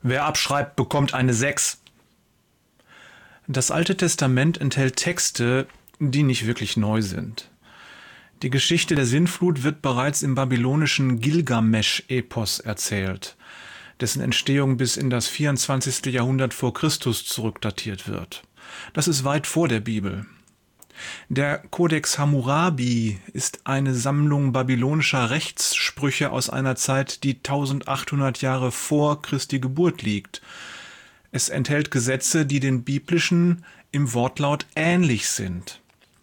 Wer abschreibt, bekommt eine 6. Das Alte Testament enthält Texte, die nicht wirklich neu sind. Die Geschichte der Sintflut wird bereits im babylonischen Gilgamesch-Epos erzählt, dessen Entstehung bis in das 24. Jahrhundert vor Christus zurückdatiert wird. Das ist weit vor der Bibel. Der Codex Hammurabi ist eine Sammlung babylonischer Rechtssprüche aus einer Zeit, die 1800 Jahre vor Christi Geburt liegt. Es enthält Gesetze, die den biblischen im Wortlaut ähnlich sind.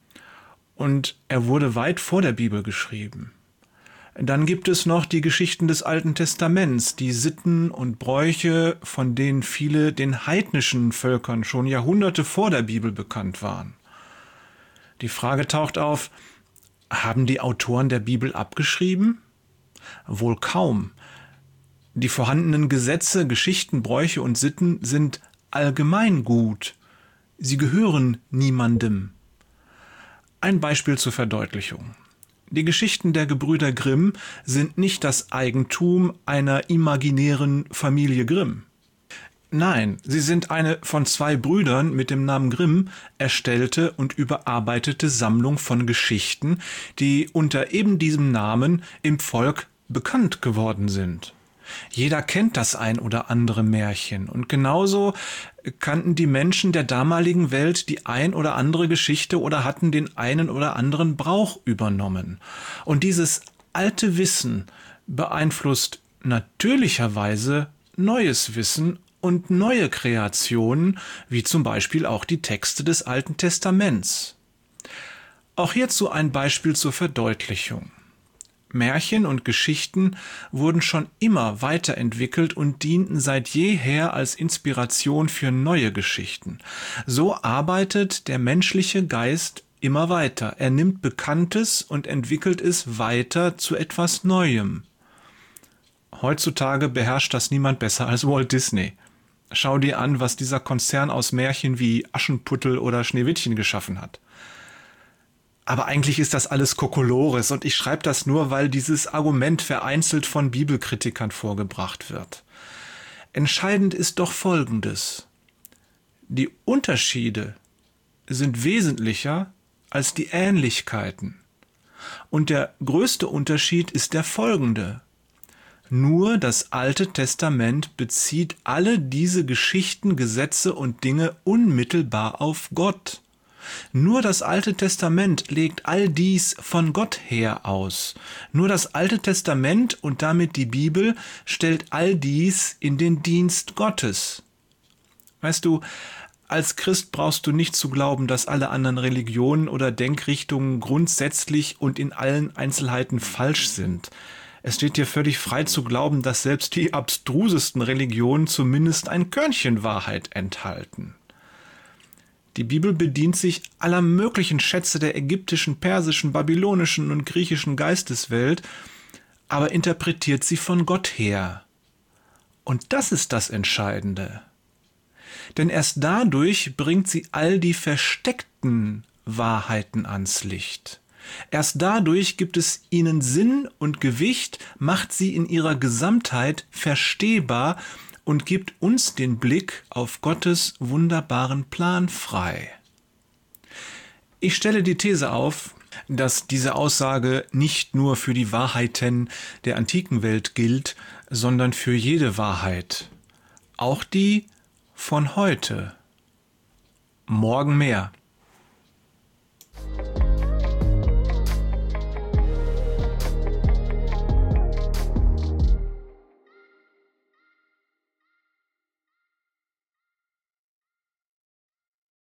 Und er wurde weit vor der Bibel geschrieben. Dann gibt es noch die Geschichten des Alten Testaments, die Sitten und Bräuche, von denen viele den heidnischen Völkern schon Jahrhunderte vor der Bibel bekannt waren. Die Frage taucht auf, haben die Autoren der Bibel abgeschrieben? Wohl kaum. Die vorhandenen Gesetze, Geschichten, Bräuche und Sitten sind allgemeingut. Sie gehören niemandem. Ein Beispiel zur Verdeutlichung. Die Geschichten der Gebrüder Grimm sind nicht das Eigentum einer imaginären Familie Grimm. Nein, sie sind eine von 2 Brüdern mit dem Namen Grimm erstellte und überarbeitete Sammlung von Geschichten, die unter eben diesem Namen im Volk bekannt geworden sind. Jeder kennt das ein oder andere Märchen und genauso kannten die Menschen der damaligen Welt die ein oder andere Geschichte oder hatten den einen oder anderen Brauch übernommen. Und dieses alte Wissen beeinflusst natürlicherweise neues Wissen und neue Kreationen, wie zum Beispiel auch die Texte des Alten Testaments. Auch hierzu ein Beispiel zur Verdeutlichung. Märchen und Geschichten wurden schon immer weiterentwickelt und dienten seit jeher als Inspiration für neue Geschichten. So arbeitet der menschliche Geist immer weiter. Er nimmt Bekanntes und entwickelt es weiter zu etwas Neuem. Heutzutage beherrscht das niemand besser als Walt Disney. Schau dir an, was dieser Konzern aus Märchen wie Aschenputtel oder Schneewittchen geschaffen hat. Aber eigentlich ist das alles Kokolores und ich schreibe das nur, weil dieses Argument vereinzelt von Bibelkritikern vorgebracht wird. Entscheidend ist doch Folgendes. Die Unterschiede sind wesentlicher als die Ähnlichkeiten. Und der größte Unterschied ist der folgende. Nur das Alte Testament bezieht alle diese Geschichten, Gesetze und Dinge unmittelbar auf Gott. Nur das Alte Testament legt all dies von Gott her aus. Nur das Alte Testament und damit die Bibel stellt all dies in den Dienst Gottes. Weißt du, als Christ brauchst du nicht zu glauben, dass alle anderen Religionen oder Denkrichtungen grundsätzlich und in allen Einzelheiten falsch sind. Es steht dir völlig frei zu glauben, dass selbst die abstrusesten Religionen zumindest ein Körnchen Wahrheit enthalten. Die Bibel bedient sich aller möglichen Schätze der ägyptischen, persischen, babylonischen und griechischen Geisteswelt, aber interpretiert sie von Gott her. Und das ist das Entscheidende. Denn erst dadurch bringt sie all die versteckten Wahrheiten ans Licht. Erst dadurch gibt es ihnen Sinn und Gewicht, macht sie in ihrer Gesamtheit verstehbar und gibt uns den Blick auf Gottes wunderbaren Plan frei. Ich stelle die These auf, dass diese Aussage nicht nur für die Wahrheiten der antiken Welt gilt, sondern für jede Wahrheit, auch die von heute. Morgen mehr.